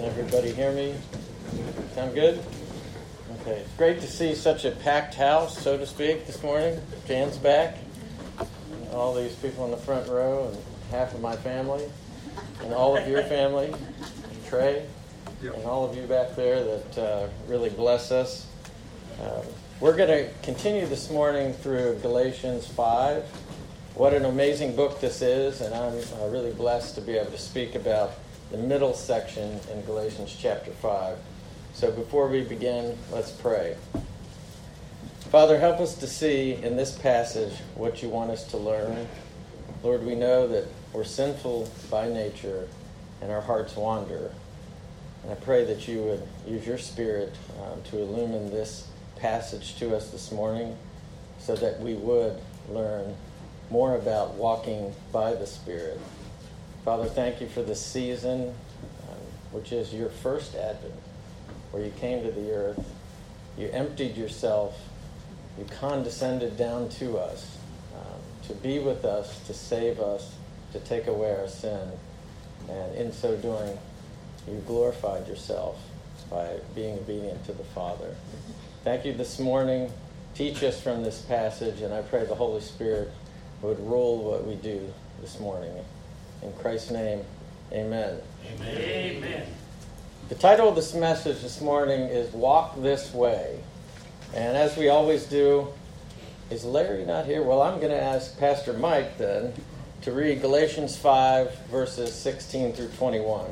Everybody hear me? Sound good? Okay, it's great to see such a packed house, so to speak, this morning. Jan's back. And all these people in the front row, and half of my family, and all of your family, Trey, and all of you back there that really bless us. We're going to continue this morning through Galatians 5. What an amazing book this is, and I'm really blessed to be able to speak about the middle section in Galatians chapter 5. So before we begin, let's pray. Father, help us to see in this passage what you want us to learn. Lord, we know that we're sinful by nature and our hearts wander. And I pray that you would use your Spirit to illumine this passage to us this morning so that we would learn more about walking by the Spirit. Father, thank you for this season, which is your first advent, where you came to the earth, you emptied yourself, you condescended down to us, to be with us, to save us, to take away our sin. And in so doing, you glorified yourself by being obedient to the Father. Thank you this morning. Teach us from this passage, and I pray the Holy Spirit would rule what we do this morning. In Christ's name, amen. Amen. Amen. The title of this message this morning is Walk This Way. And as we always do, is Larry not here? Well, I'm going to ask Pastor Mike then to read Galatians 5, verses 16 through 21.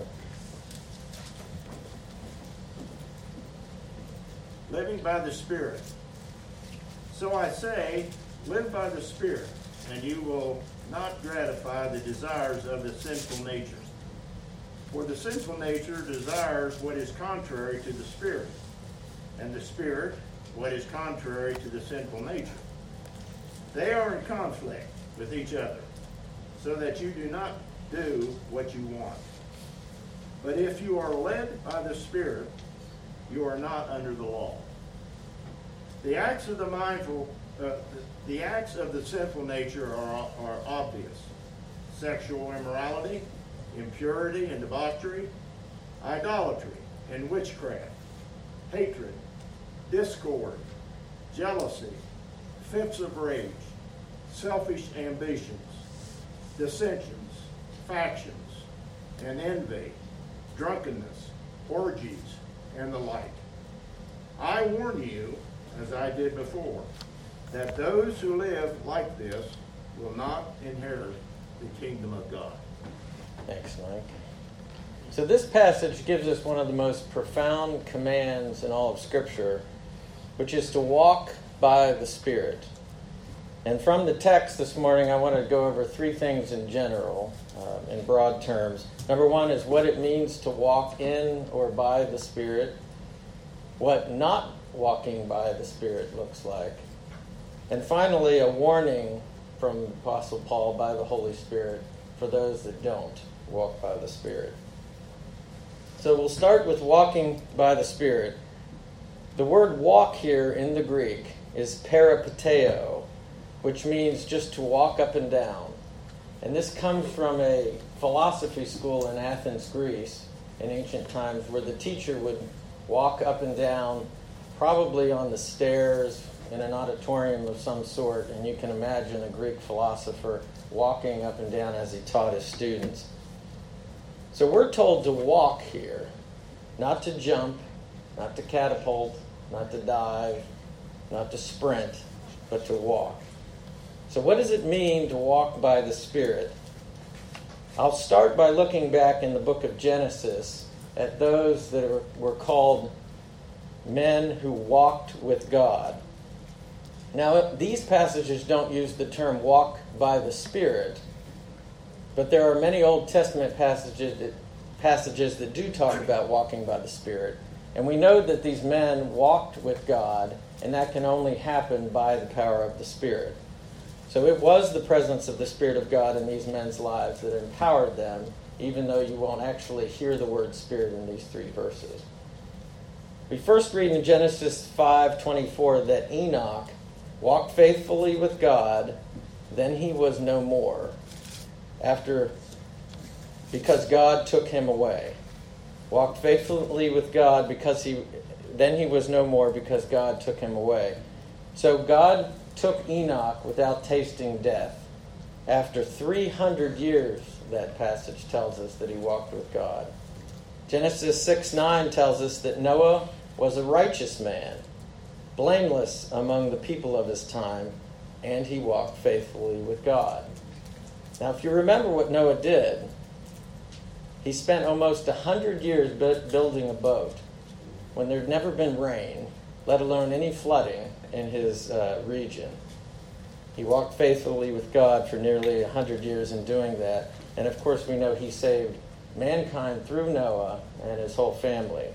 Living by the Spirit. So I say, live by the Spirit, and you will not gratify the desires of the sinful nature. For the sinful nature desires what is contrary to the Spirit, and the Spirit what is contrary to the sinful nature. They are in conflict with each other, so that you do not do what you want. But if you are led by the Spirit, you are not under the law. The acts of the acts of the sinful nature are obvious: sexual immorality, impurity and debauchery, idolatry and witchcraft, hatred, discord, jealousy, fits of rage, selfish ambitions, dissensions, factions, and envy, drunkenness, orgies, and the like. I warn you, as I did before, that those who live like this will not inherit the kingdom of God. Thanks, Mike. So this passage gives us one of the most profound commands in all of Scripture, which is to walk by the Spirit. And from the text this morning, I want to go over three things in general, in broad terms. Number one is what it means to walk in or by the Spirit, what not walking by the Spirit looks like, and finally, a warning from the Apostle Paul by the Holy Spirit for those that don't walk by the Spirit. So we'll start with walking by the Spirit. The word walk here in the Greek is peripateo, which means just to walk up and down. And this comes from a philosophy school in Athens, Greece, in ancient times, where the teacher would walk up and down, probably on the stairs in an auditorium of some sort, and you can imagine a Greek philosopher walking up and down as he taught his students. So we're told to walk here, not to jump, not to catapult, not to dive, not to sprint, but to walk. So what does it mean to walk by the Spirit? I'll start by looking back in the book of Genesis at those that were called men who walked with God. Now, these passages don't use the term walk by the Spirit, but there are many Old Testament passages that do talk about walking by the Spirit. And we know that these men walked with God, and that can only happen by the power of the Spirit. So it was the presence of the Spirit of God in these men's lives that empowered them, even though you won't actually hear the word Spirit in these three verses. We first read in Genesis 5:24 that Enoch walked faithfully with God, then he was no more, because God took him away. walked faithfully with God then he was no more because God took him away. So God took Enoch without tasting death. After 300 years, that passage tells us that he walked with God. Genesis 6:9 tells us that Noah was a righteous man, blameless among the people of his time, and he walked faithfully with God. Now, if you remember what Noah did, he spent almost 100 years building a boat when there'd never been rain, let alone any flooding in his region. He walked faithfully with God for nearly 100 years in doing that. And of course, we know he saved mankind through Noah and his whole family.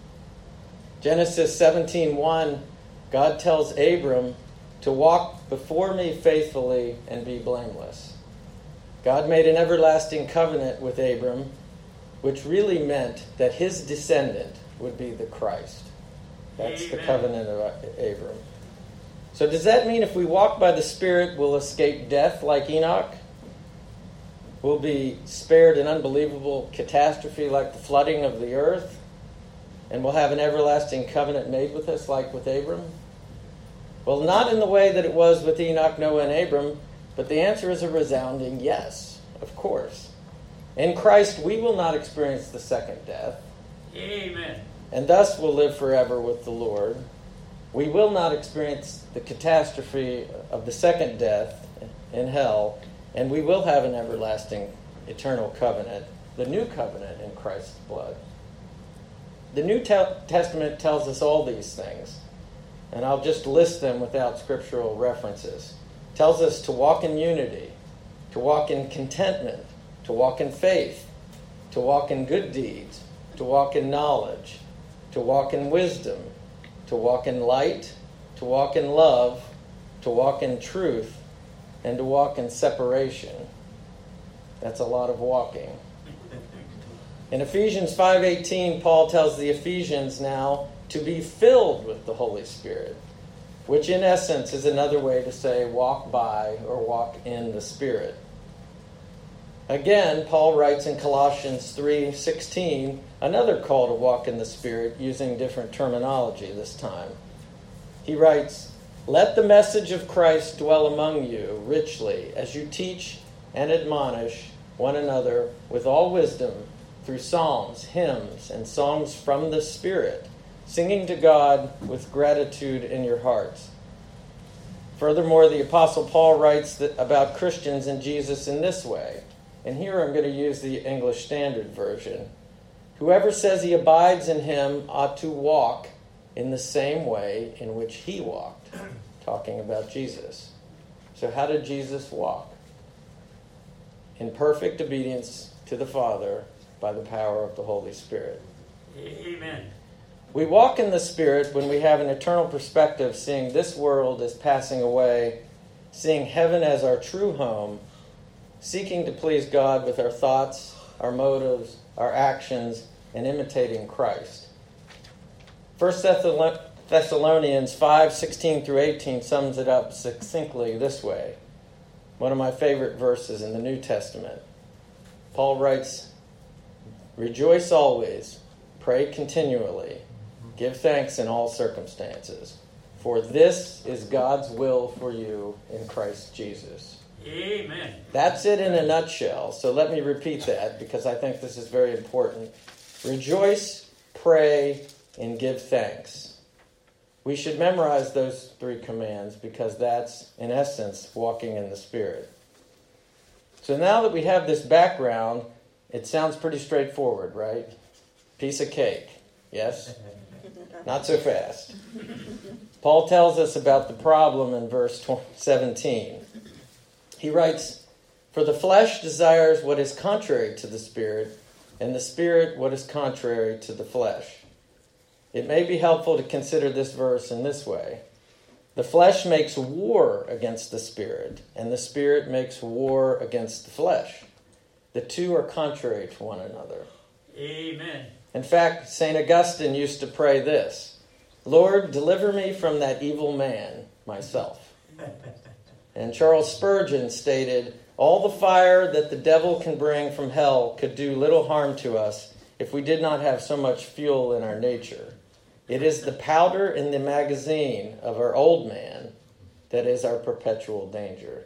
Genesis 17:1, God tells Abram to walk before me faithfully and be blameless. God made an everlasting covenant with Abram, which really meant that his descendant would be the Christ. That's Amen. The covenant of Abram. So does that mean if we walk by the Spirit, we'll escape death like Enoch? We'll be spared an unbelievable catastrophe like the flooding of the earth? And we'll have an everlasting covenant made with us like with Abram? Well, not in the way that it was with Enoch, Noah, and Abram, but the answer is a resounding yes, of course. In Christ, we will not experience the second death. Amen. And thus will live forever with the Lord. We will not experience the catastrophe of the second death in hell, and we will have an everlasting eternal covenant, the new covenant in Christ's blood. The New Testament tells us all these things, and I'll just list them without scriptural references. It tells us to walk in unity, to walk in contentment, to walk in faith, to walk in good deeds, to walk in knowledge, to walk in wisdom, to walk in light, to walk in love, to walk in truth, and to walk in separation. That's a lot of walking. In Ephesians 5:18, Paul tells the Ephesians now to be filled with the Holy Spirit, which in essence is another way to say walk by or walk in the Spirit. Again, Paul writes in Colossians 3:16, another call to walk in the Spirit using different terminology this time. He writes, "Let the message of Christ dwell among you richly as you teach and admonish one another with all wisdom through psalms, hymns, and songs from the Spirit, singing to God with gratitude in your hearts." Furthermore, the Apostle Paul writes about Christians in Jesus in this way. And here I'm going to use the English Standard Version. "Whoever says he abides in him ought to walk in the same way in which he walked." Talking about Jesus. So how did Jesus walk? In perfect obedience to the Father by the power of the Holy Spirit. Amen. We walk in the Spirit when we have an eternal perspective, seeing this world as passing away, seeing heaven as our true home, seeking to please God with our thoughts, our motives, our actions, and imitating Christ. 1 Thessalonians 5:16 through 18 sums it up succinctly this way. One of my favorite verses in the New Testament. Paul writes, "Rejoice always, pray continually, give thanks in all circumstances, for this is God's will for you in Christ Jesus." Amen. That's it in a nutshell. So let me repeat that because I think this is very important. Rejoice, pray, and give thanks. We should memorize those three commands because that's, in essence, walking in the Spirit. So now that we have this background, it sounds pretty straightforward, right? Piece of cake. Yes? Not so fast. Paul tells us about the problem in verse 17. He writes, "For the flesh desires what is contrary to the Spirit, and the Spirit what is contrary to the flesh." It may be helpful to consider this verse in this way. The flesh makes war against the Spirit, and the Spirit makes war against the flesh. The two are contrary to one another. Amen. In fact, St. Augustine used to pray this, "Lord, deliver me from that evil man, myself." And Charles Spurgeon stated, "All the fire that the devil can bring from hell could do little harm to us if we did not have so much fuel in our nature. It is the powder in the magazine of our old man that is our perpetual danger.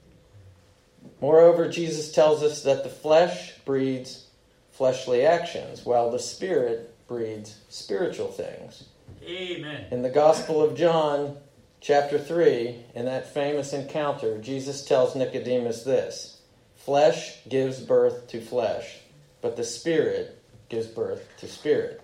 Moreover, Jesus tells us that the flesh breeds fleshly actions, while the Spirit breeds spiritual things. Amen. In the Gospel of John, chapter 3, in that famous encounter, Jesus tells Nicodemus this: flesh gives birth to flesh, but the Spirit gives birth to spirit.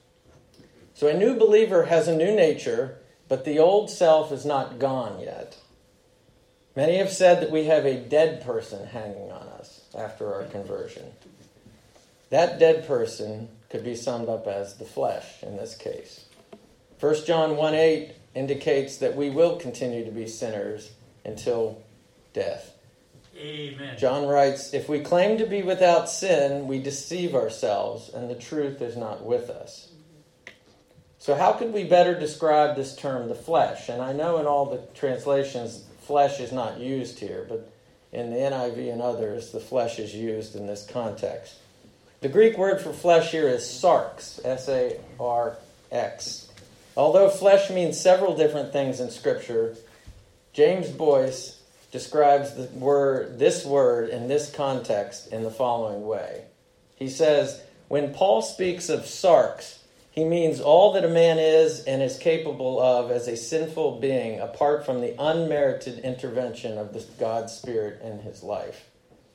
So a new believer has a new nature, but the old self is not gone yet. Many have said that we have a dead person hanging on us after our conversion. That dead person could be summed up as the flesh in this case. 1 John 1:8 indicates that we will continue to be sinners until death. Amen. John writes, if we claim to be without sin, we deceive ourselves, and the truth is not with us. So how could we better describe this term, the flesh? And I know in all the translations, flesh is not used here, but in the NIV and others, the flesh is used in this context. The Greek word for flesh here is sarx, S-A-R-X. Although flesh means several different things in Scripture, James Boyce describes this word in this context in the following way. He says, when Paul speaks of sarx, he means all that a man is and is capable of as a sinful being apart from the unmerited intervention of God's Spirit in his life.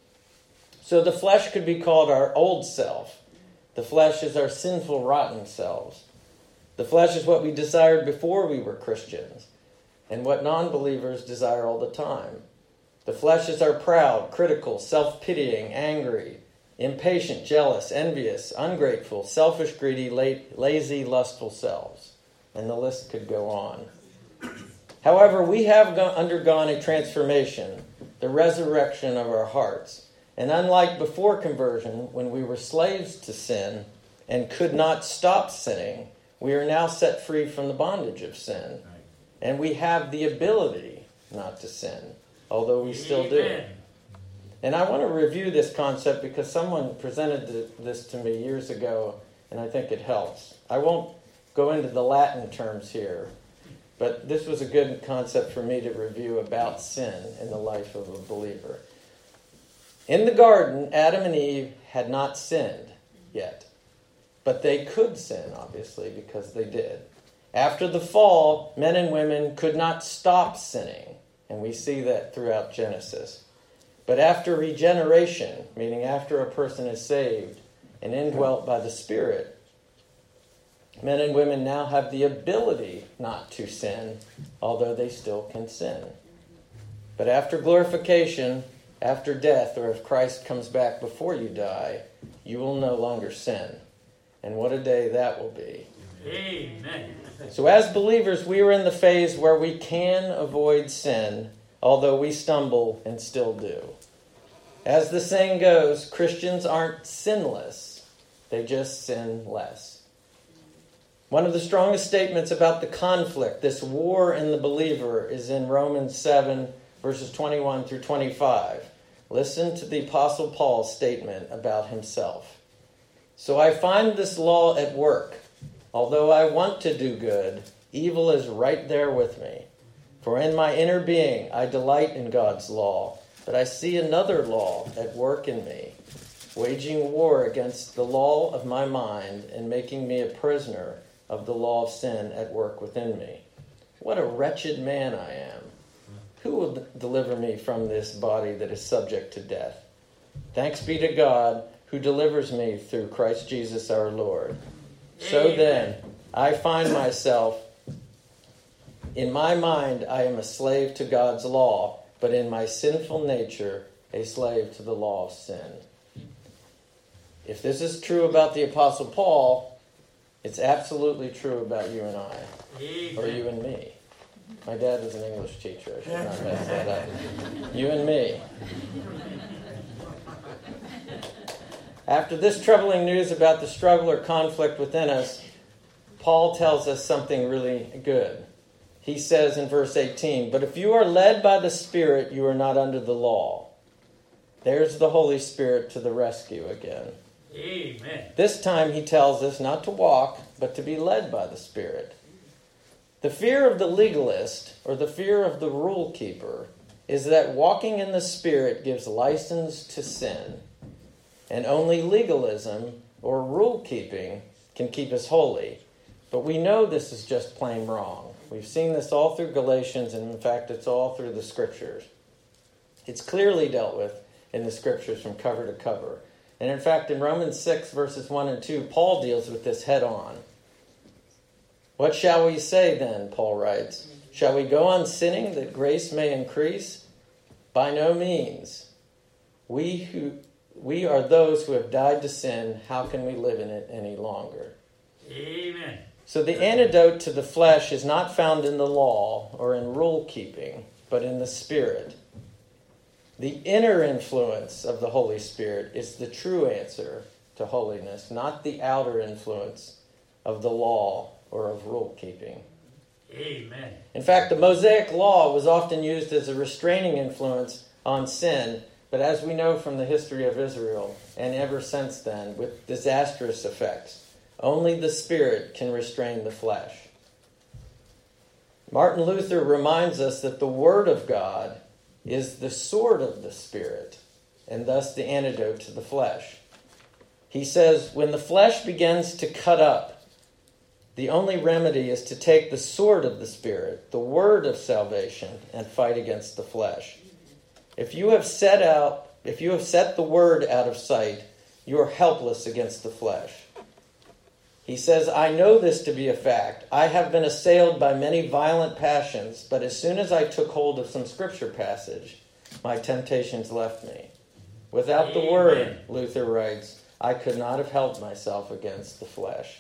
So the flesh could be called our old self. The flesh is our sinful, rotten selves. The flesh is what we desired before we were Christians and what non-believers desire all the time. The flesh is our proud, critical, self-pitying, angry, impatient, jealous, envious, ungrateful, selfish, greedy, lazy, lustful selves. And the list could go on. However, we have undergone a transformation, the resurrection of our hearts. And unlike before conversion, when we were slaves to sin and could not stop sinning, we are now set free from the bondage of sin. And we have the ability not to sin, although we still do. And I want to review this concept because someone presented this to me years ago, and I think it helps. I won't go into the Latin terms here, but this was a good concept for me to review about sin in the life of a believer. In the garden, Adam and Eve had not sinned yet, but they could sin, obviously, because they did. After the fall, men and women could not stop sinning, and we see that throughout Genesis. But after regeneration, meaning after a person is saved and indwelt by the Spirit, men and women now have the ability not to sin, although they still can sin. But after glorification, after death, or if Christ comes back before you die, you will no longer sin. And what a day that will be. Amen. So as believers, we are in the phase where we can avoid sin, although we stumble and still do. As the saying goes, Christians aren't sinless, they just sin less. One of the strongest statements about the conflict, this war in the believer, is in Romans 7, verses 21 through 25. Listen to the Apostle Paul's statement about himself. So I find this law at work. Although I want to do good, evil is right there with me. For in my inner being I delight in God's law, but I see another law at work in me, waging war against the law of my mind and making me a prisoner of the law of sin at work within me. What a wretched man I am. Who will deliver me from this body that is subject to death? Thanks be to God who delivers me through Christ Jesus our Lord. So then, I find myself, in my mind, I am a slave to God's law, but in my sinful nature, a slave to the law of sin. If this is true about the Apostle Paul, it's absolutely true about you and I, or you and me. My dad was an English teacher. I should not mess that up. You and me. After this troubling news about the struggle or conflict within us, Paul tells us something really good. He says in verse 18, "But if you are led by the Spirit, you are not under the law." There's the Holy Spirit to the rescue again. Amen. This time he tells us not to walk, but to be led by the Spirit. The fear of the legalist, or the fear of the rule keeper, is that walking in the Spirit gives license to sin, and only legalism or rule keeping can keep us holy. But we know this is just plain wrong. We've seen this all through Galatians, and in fact it's all through the Scriptures. It's clearly dealt with in the Scriptures from cover to cover. And in fact, in Romans 6, verses 1 and 2, Paul deals with this head on. What shall we say then, Paul writes? Shall we go on sinning that grace may increase? By no means. We are those who have died to sin. How can we live in it any longer? Amen. So the antidote to the flesh is not found in the law or in rule keeping, but in the Spirit. The inner influence of the Holy Spirit is the true answer to holiness, not the outer influence of the law or of rule keeping. Amen. In fact, the Mosaic Law was often used as a restraining influence on sin, but as we know from the history of Israel, and ever since then, with disastrous effects, only the Spirit can restrain the flesh. Martin Luther reminds us that the Word of God is the sword of the Spirit, and thus the antidote to the flesh. He says, when the flesh begins to cut up, the only remedy is to take the sword of the Spirit, the word of salvation, and fight against the flesh. If you have set the word out of sight, you are helpless against the flesh. He says, I know this to be a fact. I have been assailed by many violent passions, but as soon as I took hold of some scripture passage, my temptations left me. Without the word, Luther writes, I could not have helped myself against the flesh.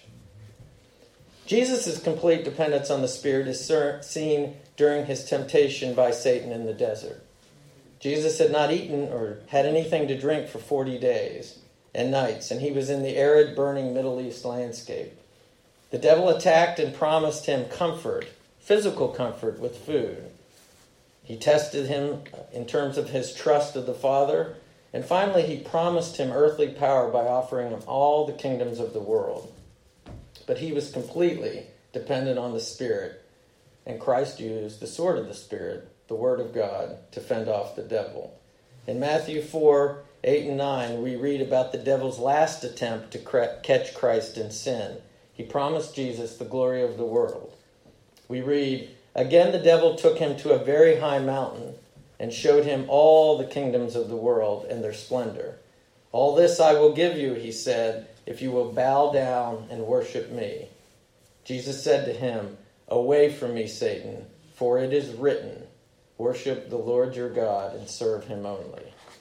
Jesus' complete dependence on the Spirit is seen during his temptation by Satan in the desert. Jesus had not eaten or had anything to drink for 40 days and nights, and he was in the arid, burning Middle East landscape. The devil attacked and promised him comfort, physical comfort with food. He tested him in terms of his trust of the Father, and finally he promised him earthly power by offering him all the kingdoms of the world. But he was completely dependent on the Spirit, and Christ used the sword of the Spirit, the Word of God, to fend off the devil. In Matthew 4, 8 and 9, we read about the devil's last attempt to catch Christ in sin. He promised Jesus the glory of the world. We read, again the devil took him to a very high mountain and showed him all the kingdoms of the world and their splendor. All this I will give you, he said, if you will bow down and worship me. Jesus said to him, away from me, Satan, for it is written, worship the Lord your God and serve him only.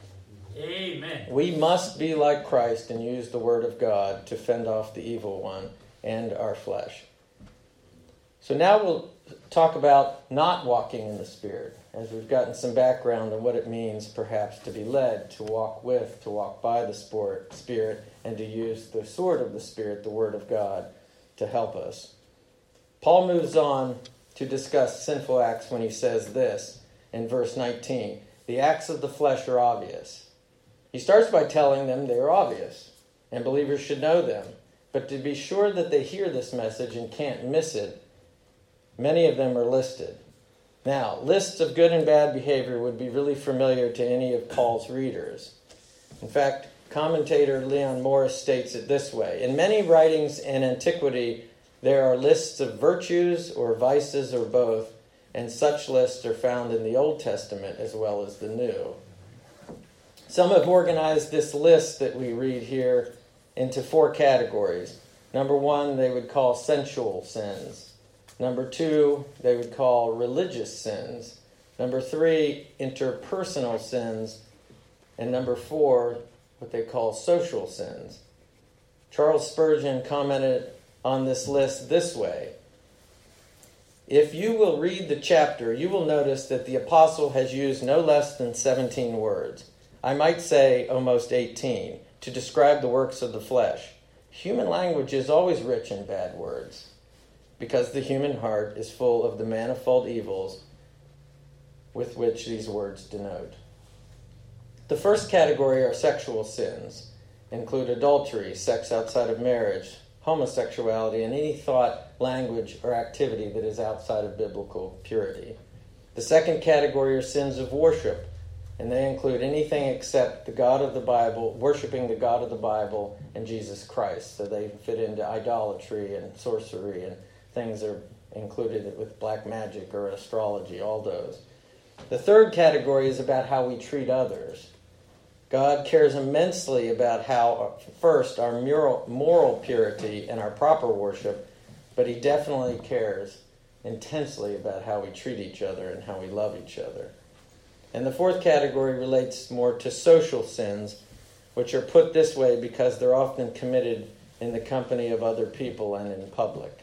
Amen. We must be like Christ and use the word of God to fend off the evil one and our flesh. So now we'll talk about not walking in the Spirit, as we've gotten some background on what it means perhaps to be led, to walk with, to walk by the Spirit, and to use the sword of the Spirit, the Word of God, to help us. Paul moves on to discuss sinful acts when he says this in verse 19. The acts of the flesh are obvious. He starts by telling them they are obvious, and believers should know them. But to be sure that they hear this message and can't miss it, many of them are listed. Now, lists of good and bad behavior would be really familiar to any of Paul's readers. In fact, commentator Leon Morris states it this way. In many writings in antiquity, there are lists of virtues or vices or both, and such lists are found in the Old Testament as well as the New. Some have organized this list that we read here into 4 categories. Number 1, they would call sensual sins. Number 2, they would call religious sins. Number 3, interpersonal sins. And number 4, what they call social sins. Charles Spurgeon commented on this list this way. If you will read the chapter, you will notice that the apostle has used no less than 17 words. I might say almost 18, to describe the works of the flesh. Human language is always rich in bad words, because the human heart is full of the manifold evils with which these words denote. The first category are sexual sins. include adultery, sex outside of marriage, homosexuality, and any thought, language, or activity that is outside of biblical purity. The second category are sins of worship, and they include anything except the God of the Bible, worshiping the God of the Bible and Jesus Christ. So they fit into idolatry and sorcery and things that are included with black magic or astrology, all those. The third category is about how we treat others. God cares immensely about how, first, our moral purity and our proper worship, but he definitely cares intensely about how we treat each other and how we love each other. And the fourth category relates more to social sins, which are put this way because they're often committed in the company of other people and in public.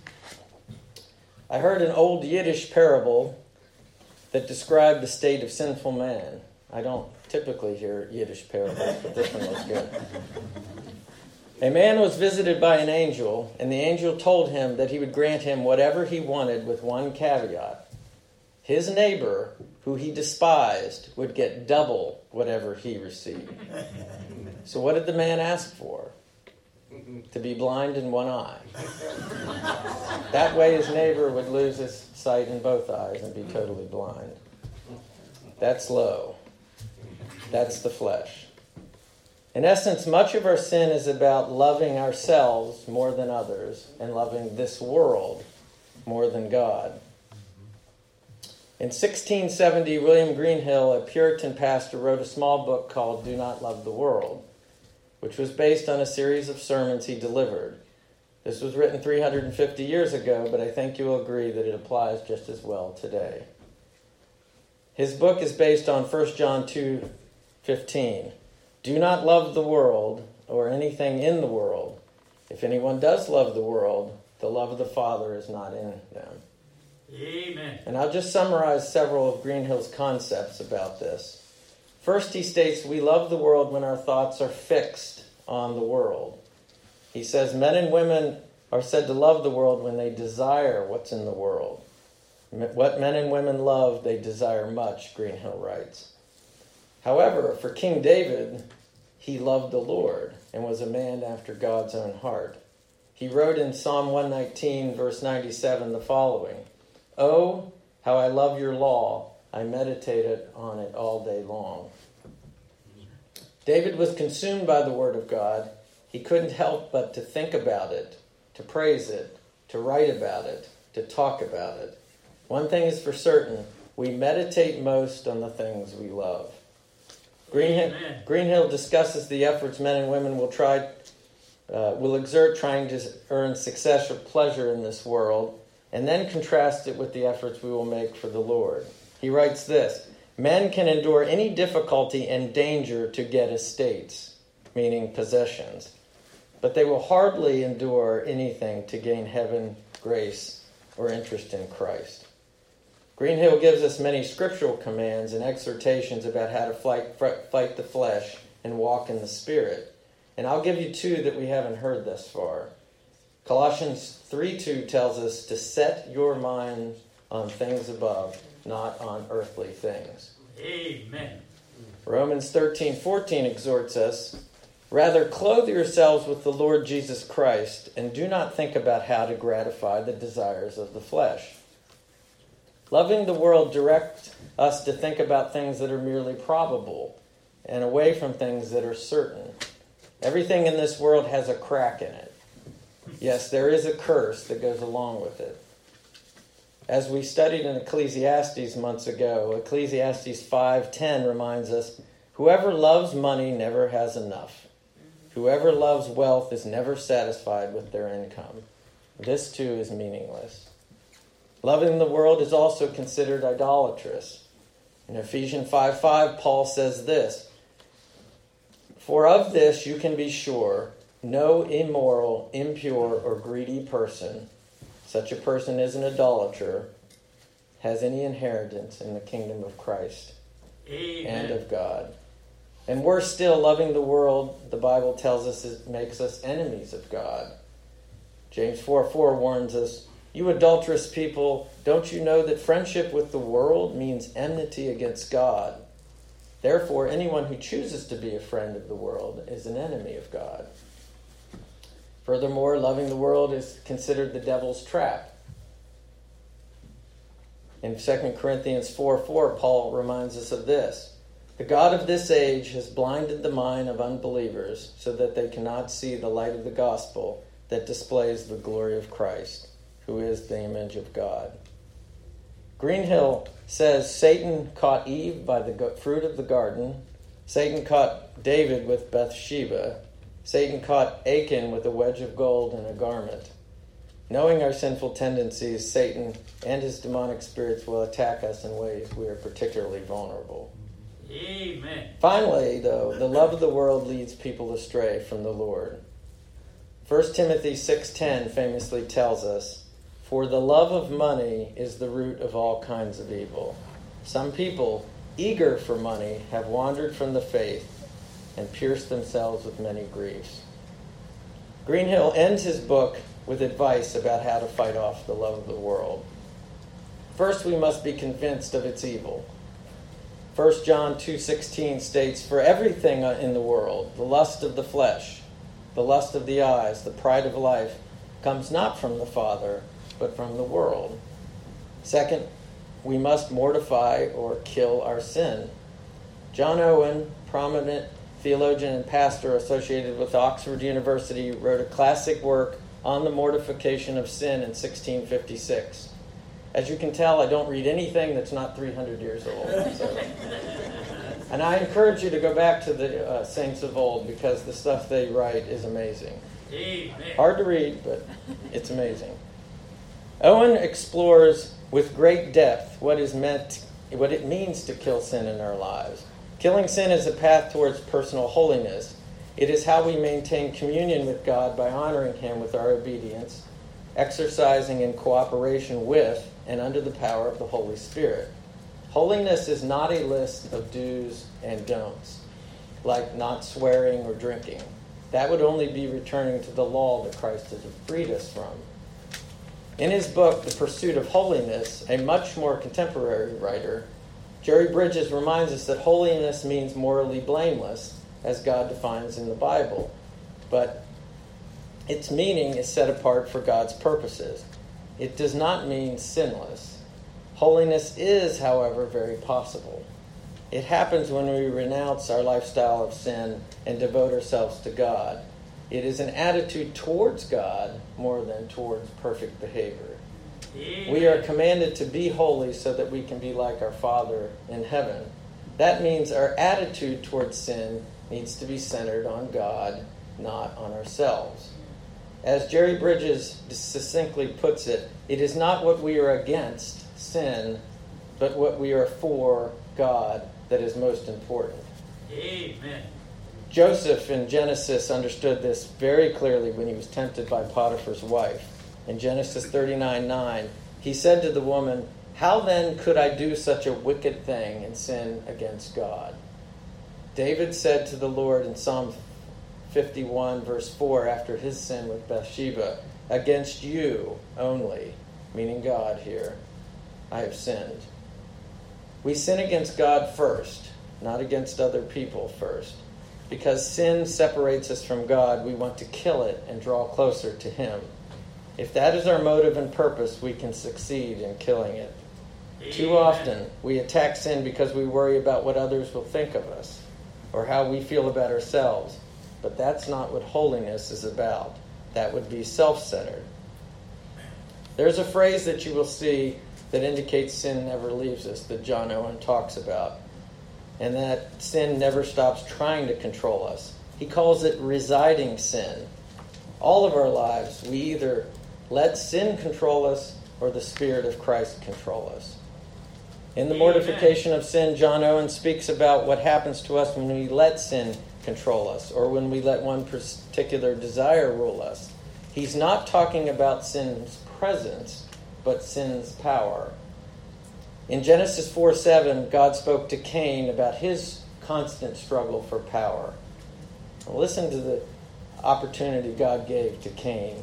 I heard an old Yiddish parable that described the state of sinful man. I don't typically hear Yiddish parables, but this one was good. A man was visited by an angel, and the angel told him that he would grant him whatever he wanted with one caveat. His neighbor, who he despised, would get double whatever he received. So what did the man ask for? To be blind in one eye. That way his neighbor would lose his sight in both eyes and be totally blind. That's low. That's the flesh. In essence, much of our sin is about loving ourselves more than others and loving this world more than God. In 1670, William Greenhill, a Puritan pastor, wrote a small book called Do Not Love the World, which was based on a series of sermons he delivered. This was written 350 years ago, but I think you will agree that it applies just as well today. His book is based on 1 John 2:15. Do not love the world or anything in the world. If anyone does love the world, the love of the Father is not in them. Amen. And I'll just summarize several of Greenhill's concepts about this. First, he states we love the world when our thoughts are fixed on the world. He says men and women are said to love the world when they desire what's in the world. What men and women love, they desire much, Greenhill writes. However, for King David, he loved the Lord and was a man after God's own heart. He wrote in Psalm 119, verse 97, the following, "Oh, how I love your law. I meditated on it all day long." David was consumed by the word of God. He couldn't help but to think about it, to praise it, to write about it, to talk about it. One thing is for certain, we meditate most on the things we love. Greenhill discusses the efforts men and women will exert trying to earn success or pleasure in this world, and then contrasts it with the efforts we will make for the Lord. He writes this, men can endure any difficulty and danger to get estates, meaning possessions, but they will hardly endure anything to gain heaven, grace, or interest in Christ. Greenhill gives us many scriptural commands and exhortations about how to fight the flesh and walk in the Spirit. And I'll give you two that we haven't heard thus far. Colossians 3:2 tells us to set your mind on things above, not on earthly things. Amen. Romans 13:14 exhorts us, rather clothe yourselves with the Lord Jesus Christ and do not think about how to gratify the desires of the flesh. Loving the world directs us to think about things that are merely probable and away from things that are certain. Everything in this world has a crack in it. Yes, there is a curse that goes along with it. As we studied in Ecclesiastes months ago, Ecclesiastes 5:10 reminds us, whoever loves money never has enough. Whoever loves wealth is never satisfied with their income. This too is meaningless. Loving the world is also considered idolatrous. In Ephesians 5:5, Paul says this, for of this you can be sure, no immoral, impure, or greedy person, such a person is an idolater, has any inheritance in the kingdom of Christ. Amen. And of God. And worse still, loving the world, the Bible tells us it makes us enemies of God. James 4:4 warns us, you adulterous people, don't you know that friendship with the world means enmity against God? Therefore, anyone who chooses to be a friend of the world is an enemy of God. Furthermore, loving the world is considered the devil's trap. In 2 Corinthians 4:4, Paul reminds us of this. The God of this age has blinded the mind of unbelievers so that they cannot see the light of the gospel that displays the glory of Christ, who is the image of God. Greenhill says Satan caught Eve by the fruit of the garden. Satan caught David with Bathsheba. Satan caught Achan with a wedge of gold and a garment. Knowing our sinful tendencies, Satan and his demonic spirits will attack us in ways we are particularly vulnerable. Amen. Finally, though, the love of the world leads people astray from the Lord. 1 Timothy 6:10 famously tells us, "For the love of money is the root of all kinds of evil. Some people, eager for money, have wandered from the faith and pierced themselves with many griefs." Greenhill ends his book with advice about how to fight off the love of the world. First, we must be convinced of its evil. 1 John 2:16 states, "For everything in the world, the lust of the flesh, the lust of the eyes, the pride of life, comes not from the Father, but from the world." Second, we must mortify or kill our sin. John Owen, prominent theologian and pastor associated with Oxford University, wrote a classic work on the mortification of sin in 1656. As you can tell, I don't read anything that's not 300 years old. And I encourage you to go back to the saints of old, because the stuff they write is amazing. Amen. Hard to read, but it's amazing. Owen explores with great depth what it means to kill sin in our lives. Killing sin is a path towards personal holiness. It is how we maintain communion with God by honoring Him with our obedience, exercising in cooperation with and under the power of the Holy Spirit. Holiness is not a list of do's and don'ts, like not swearing or drinking. That would only be returning to the law that Christ has freed us from. In his book, The Pursuit of Holiness, a much more contemporary writer, Jerry Bridges reminds us that holiness means morally blameless, as God defines in the Bible, but its meaning is set apart for God's purposes. It does not mean sinless. Holiness is, however, very possible. It happens when we renounce our lifestyle of sin and devote ourselves to God. It is an attitude towards God more than towards perfect behavior. Amen. We are commanded to be holy so that we can be like our Father in heaven. That means our attitude towards sin needs to be centered on God, not on ourselves. As Jerry Bridges succinctly puts it, it is not what we are against, sin, but what we are for, God, that is most important. Amen. Joseph in Genesis understood this very clearly when he was tempted by Potiphar's wife. In Genesis 39:9, he said to the woman, "How then could I do such a wicked thing and sin against God?" David said to the Lord in Psalm 51, verse 4, after his sin with Bathsheba, "Against you only," meaning God here, "I have sinned." We sin against God first, not against other people first. Because sin separates us from God, we want to kill it and draw closer to Him. If that is our motive and purpose, we can succeed in killing it. Too often, we attack sin because we worry about what others will think of us or how we feel about ourselves. But that's not what holiness is about. That would be self-centered. There's a phrase that you will see that indicates sin never leaves us, that John Owen talks about, and that sin never stops trying to control us. He calls it residing sin. All of our lives, we either let sin control us or the Spirit of Christ control us. In the mortification of sin, John Owen speaks about what happens to us when we let sin control us or when we let one particular desire rule us. He's not talking about sin's presence, but sin's power. In Genesis 4:7, God spoke to Cain about his constant struggle for power. Now listen to the opportunity God gave to Cain.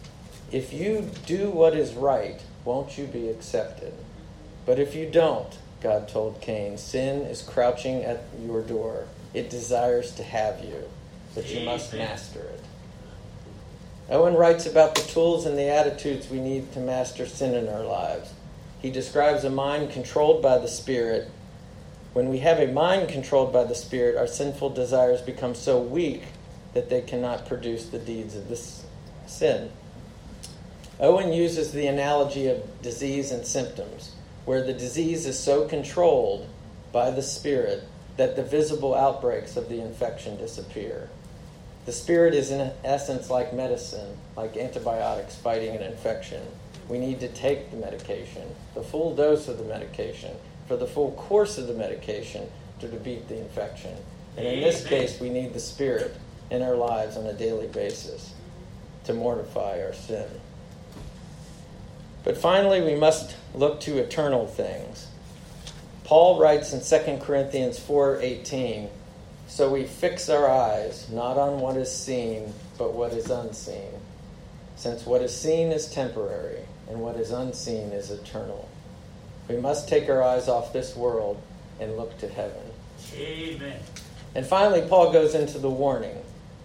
"If you do what is right, won't you be accepted? But if you don't, God told Cain. Sin is crouching at your door. It desires to have you, but you must master it. Owen writes about the tools and the attitudes we need to master sin in our lives. He describes a mind controlled by the Spirit. When we have a mind controlled by the Spirit, our sinful desires become so weak that they cannot produce the deeds of this sin. Owen uses the analogy of disease and symptoms, where the disease is so controlled by the Spirit that the visible outbreaks of the infection disappear. The Spirit is in essence like medicine, like antibiotics fighting an infection. We need to take the medication, the full dose of the medication, for the full course of the medication to defeat the infection. And in this case, we need the Spirit in our lives on a daily basis to mortify our sin. But finally, we must look to eternal things. Paul writes in 2 Corinthians 4:18, "So we fix our eyes not on what is seen, but what is unseen. Since what is seen is temporary, and what is unseen is eternal." We must take our eyes off this world and look to heaven. Amen. And finally, Paul goes into the warning.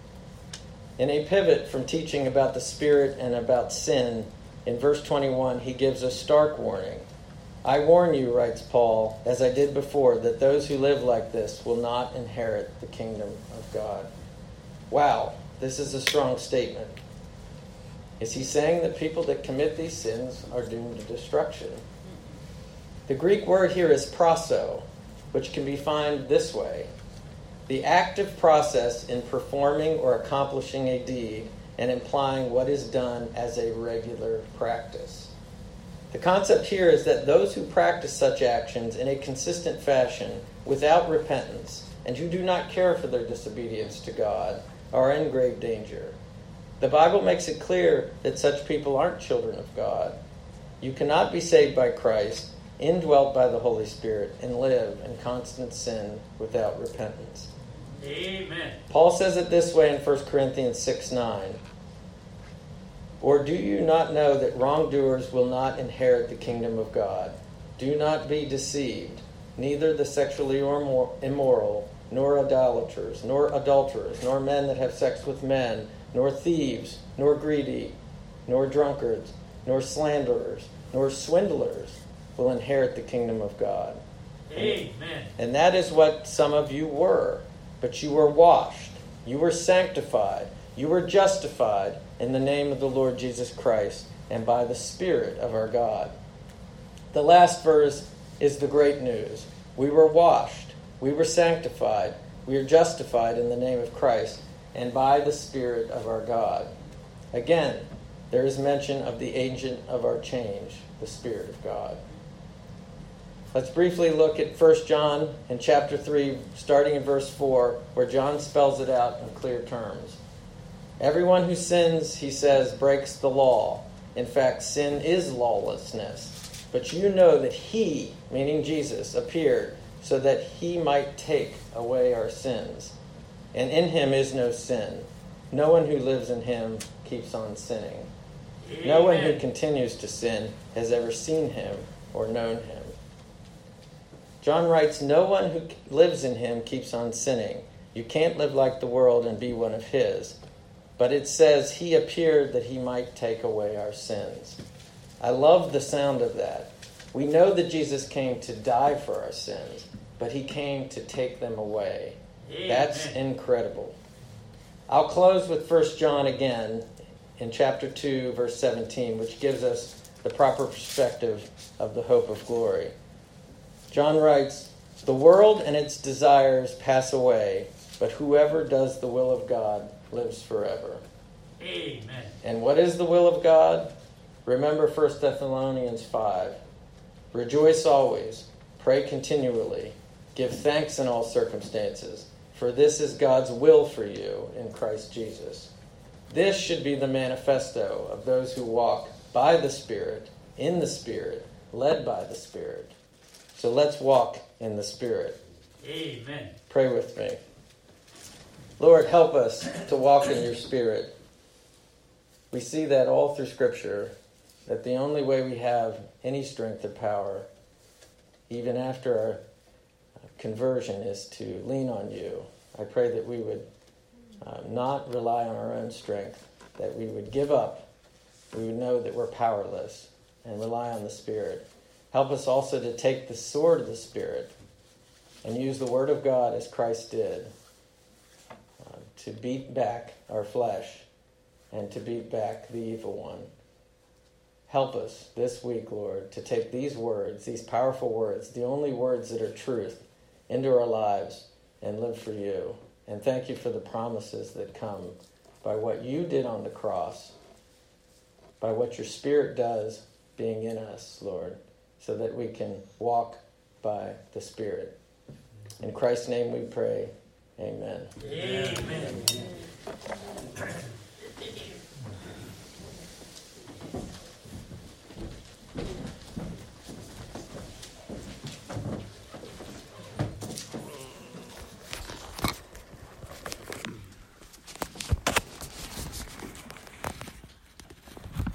In a pivot from teaching about the Spirit and about sin, in verse 21, he gives a stark warning. "I warn you," writes Paul, "as I did before, that those who live like this will not inherit the kingdom of God." Wow, this is a strong statement. Is he saying that people that commit these sins are doomed to destruction? The Greek word here is proso, which can be defined this way: the active process in performing or accomplishing a deed and implying what is done as a regular practice. The concept here is that those who practice such actions in a consistent fashion without repentance and who do not care for their disobedience to God are in grave danger. The Bible makes it clear that such people aren't children of God. You cannot be saved by Christ, indwelt by the Holy Spirit, and live in constant sin without repentance. Amen. Paul says it this way in 1 Corinthians 6:9. "Or do you not know that wrongdoers will not inherit the kingdom of God? Do not be deceived. Neither the sexually immoral, nor idolaters, nor adulterers, nor men that have sex with men, nor thieves, nor greedy, nor drunkards, nor slanderers, nor swindlers will inherit the kingdom of God." Amen. And that is what some of you were. But you were washed, you were sanctified, you were justified in the name of the Lord Jesus Christ and by the Spirit of our God. The last verse is the great news. We were washed, we were sanctified, we are justified in the name of Christ and by the Spirit of our God. Again, there is mention of the agent of our change, the Spirit of God. Let's briefly look at 1 John in chapter 3, starting in verse 4, where John spells it out in clear terms. "Everyone who sins," he says, "breaks the law. In fact, sin is lawlessness. But you know that he," meaning Jesus, "appeared so that he might take away our sins. And in him is no sin. No one who lives in him keeps on sinning. Amen. No one who continues to sin has ever seen him or known him." John writes, no one who lives in him keeps on sinning. You can't live like the world and be one of his. But it says he appeared that he might take away our sins. I love the sound of that. We know that Jesus came to die for our sins, but he came to take them away. Amen. That's incredible. I'll close with 1 John again in chapter 2, verse 17, which gives us the proper perspective of the hope of glory. John writes, "The world and its desires pass away, but whoever does the will of God lives forever." Amen. And what is the will of God? Remember 1 Thessalonians 5. "Rejoice always, pray continually, give thanks in all circumstances, for this is God's will for you in Christ Jesus." This should be the manifesto of those who walk by the Spirit, in the Spirit, led by the Spirit. So let's walk in the Spirit. Amen. Pray with me. Lord, help us to walk in your Spirit. We see that all through Scripture, that the only way we have any strength or power, even after our conversion, is to lean on you. I pray that we would not rely on our own strength, that we would give up. We would know that we're powerless and rely on the Spirit. Help us also to take the sword of the Spirit and use the Word of God as Christ did to beat back our flesh and to beat back the evil one. Help us this week, Lord, to take these words, these powerful words, the only words that are truth, into our lives and live for you. And thank you for the promises that come by what you did on the cross, by what your Spirit does being in us, Lord, so that we can walk by the Spirit. In Christ's name we pray. Amen. Amen.